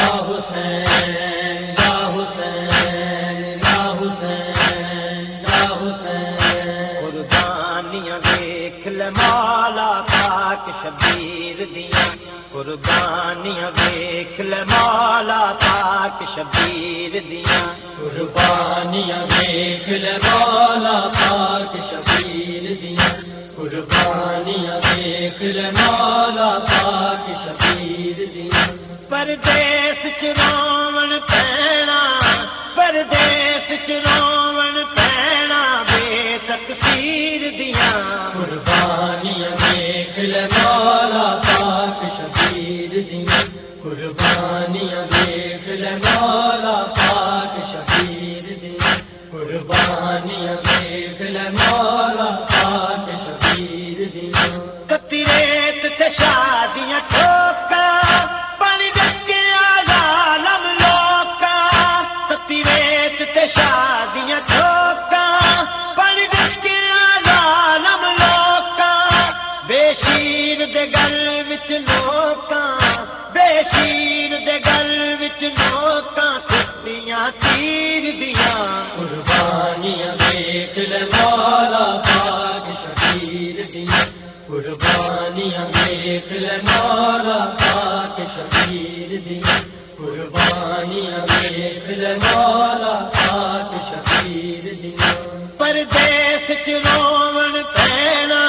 حسین یا حسین یا حسین یا حسین قربانیاں دیکھ لے مولا پاک شبیر دیاں قربانیاں دیکھ لے مولا پاک شبیر دیاں قربانیاں دیکھ لے مولا پاک شبیر دیاں قربانیاں دیکھ لے مولا پاک شبیر دیاں پردیس چ روون پینا پردیس چ روون پینا بے تقصیر دیاں قربانیاں دیکھ لے مولا پاک شبیر دیاں قربانیاں دیکھ لے مولا پاک شبیر دیاں قربانیاں دیکھ لے مولا پاک شبیر دیاں کتی ریت تے شادیاں ٹھوکاں پانی ڈکیا ظالم لوکاں کتی ریت تے شادیاں ٹھوکاں پانی ڈکیا ظالم لوکاں بے شیر دے گل وچ نوکاں بے شیر دے گل وچ نوکاں کٹیاں تیر دیاں قربانیاں دیکھ لے مولا پاک شبیر دیاں قربانیاں دیکھ لے مولا پاک شبیر دیاں قربانیاں دیکھ لے مولا پاک شبیر دیاں پردیس چ روون پینا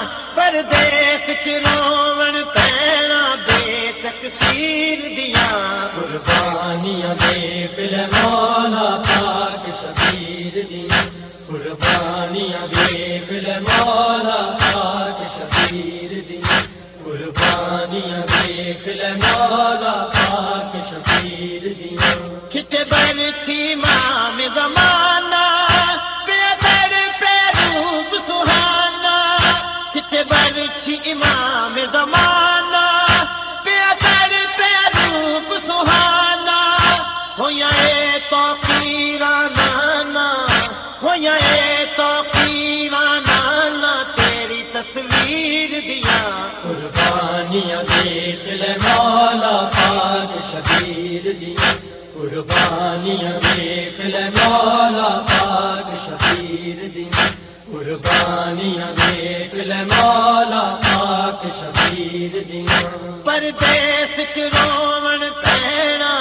پردیس چ روون پینا بے تقصیر دیاں قربانیاں دیکھ لے مولا پاک شبیر دیاں قربانیاں دیکھ لے مولا پاک شبیر دیاں قربانیاں دیکھ لے مولا پاک شبیر دیاں کھچے برچھی امام زمانہ بے در پہ روپ سہانا کھچے برچھی امام زمانہ بے در پہ روپ سہانا ہویا اے توقیرا نانا ہویا اے توقیرا نانا تیری تصویر دیاں قربانیاں دیکھ لے مولا پاک شبیر دیاں قربانیاں دیکھ لے مولا پاک شبیر دیاں قربانیاں دیکھ لے مولا پاک شبیر دیاں پردیس چ روون پینا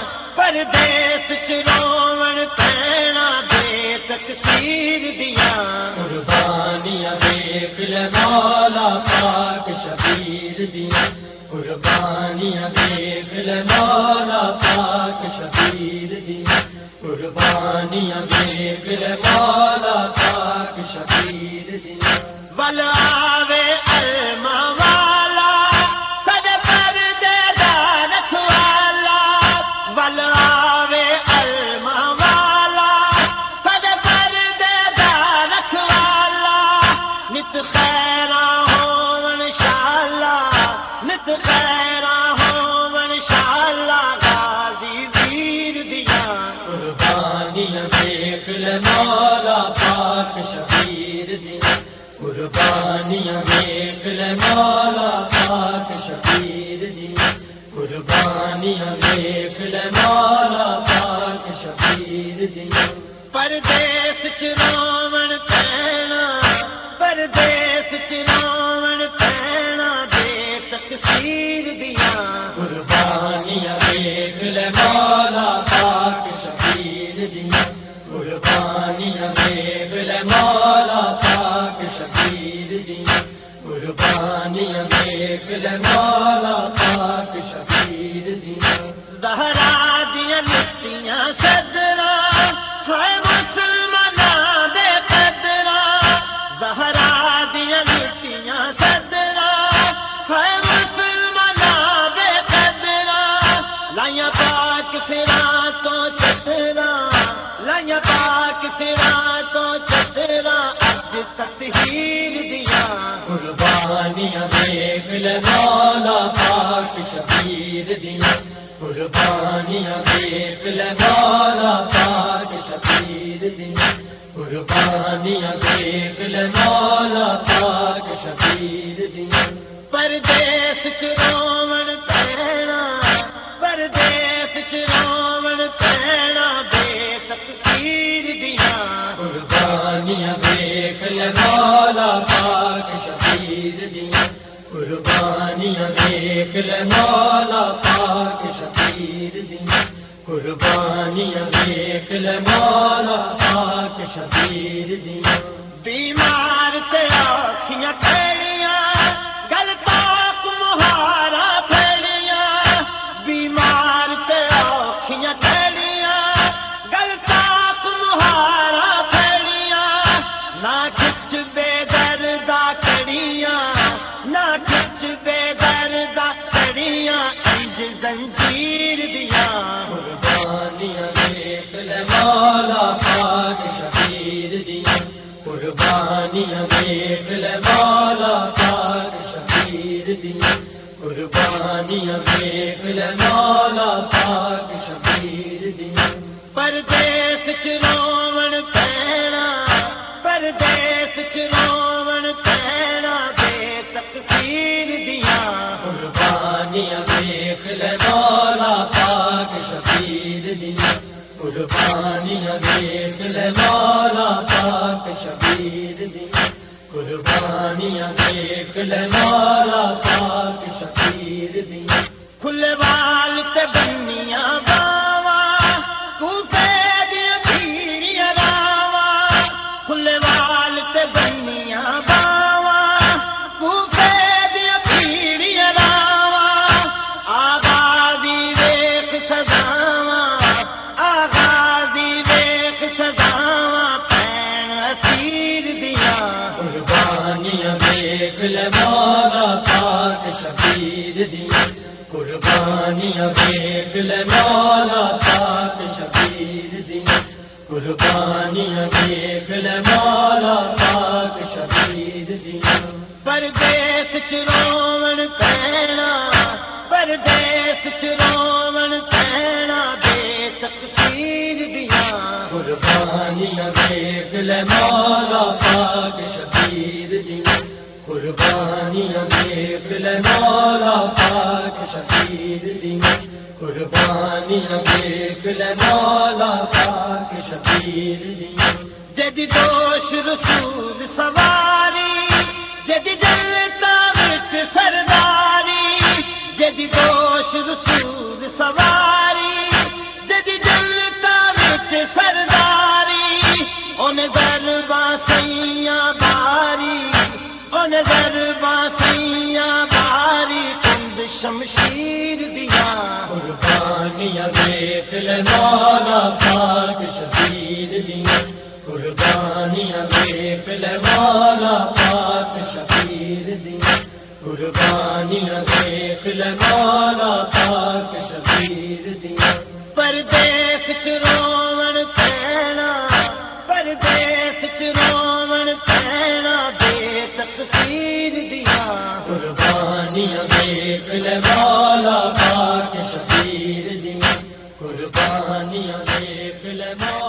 پردیس چ روون پینا بے تقصیر دیاں قربانیاں دیکھ لے مولا پاک شبیر دیاں قربانیاں دیکھ لے مولا پاک شبیر دیاں قربانیاں دیکھ لے مولا پاک شبیر دیاں ول آوے علما والا سڈے پردے دا رکھوالا ول آوے علما والا سڈے پردے دا رکھوالا نت خیراں ہون شالا نت خیراں ہون شالا غازی ویر دیاں قربانیاں دیکھ لے مولا پاک شبیر دیاں قربانیاں دیکھ لے مولا پاک شبیر دیاں قربانیاں دیکھ لے مولا پاک شبیر دیاں پردیس چ روون پینا پردیس چ روون پینا بے تقصیر دیاں قربانیاں دیکھ لے مولا پاک شبیر دیاں قربانیاں دیکھ لے مولا پاک شبیر دیاں قربانیاں دیکھ لے مولا پاک شبیر دیاں زہرا دیاں لٹیاں صدراں ہائے مسلماناں دے قدراں زہرا دیاں لٹیاں صدراں ہائے مسلماناں دے قدراں لائیاں پاک سراں تو چتراں لائیاں پاک سراں تو چتراں اج تطہیر دیاں قربانیاں دیکھ لے مولا پاک شبیر دیاں قربانیاں دیکھ لے مولا پاک شبیر دیاں قربانیاں دیکھ لے مولا پاک شبیر دیاں پردیس چ روون پینا پردیس مولا پاک شبیر دیاں قربانیاں دیکھ لے مولا پاک شبیر دیاں بیمار تے آکھیاں کھڑیاں گل تاک مہارا پھڑیاں بیمار تے آکھیاں کھڑیاں گل تاک مہارا پھڑیاں نہ کچھ بے دردہ کڑیاں نہ کچھ بے دردہ کڑیاں انج زنجیر دیاں قربانیاں دیکھ لے مولا پاک شبیر دیاں قربانیاں دیکھ لے مولا پاک شبیر دیاں قربانیاں دیکھ لے مولا پاک شبیر دیاں پردیس چ روون پینا پردیس چ روون پینا بے تقصیر دیاں قربانیاں دیکھ لے مولا پاک شبیر دیاں قربانیاں دیکھ لے مولا پاک شبیر دیاں قربانیاں دیکھ لے مولا پاک شبیر دیاں کھلے وال تے بنیاں باواں کوفے دیاں بھیڑیاں راواں کھلے وال تے بنیاں باواں کوفے دیاں بھیڑیاں راواں آغازی ویکھ سزاواں آغازی ویکھ سزاواں پین اسیر دیاں قربانیاں دیکھ لے مولا پاک شبیر دیاں قربانیاں دیکھ لے مولا پاک شبیر دیاں قربانیاں دیکھ لے مولا پاک شبیر دیاں پردیس چ روون پینا پردیس چ روون پینا بے تقصیر دیاں قربانیاں دیکھ لے مولا پاک شبیر دیاں قربانیاں دیکھ لے مولا پاک شبیر دیاں قربانیاں دیکھ لے مولا پاک شبیر دیاں جدی دوش رسول سواری جدی جنتاں وچ سرداری جدی دوش رسول سواری جدی جنتاں وچ سرداری اون ضرباں سیاں باری اون ضرباں سیاں باری کند شمشیر دیاں قربانیاں دیکھ لے مولا پاک شبیر دیاں قربانیاں دیکھ لے مولا پاک شبیر دیاں قربانیاں دیکھ لے مولا پاک شبیر دیاں پردیس چ روون پینا پردیس چ روون پینا بے تقصیر دیاں قربانیاں دیکھ لے مولا پاک شبیر دیاں قربانیاں دیکھ لے مولا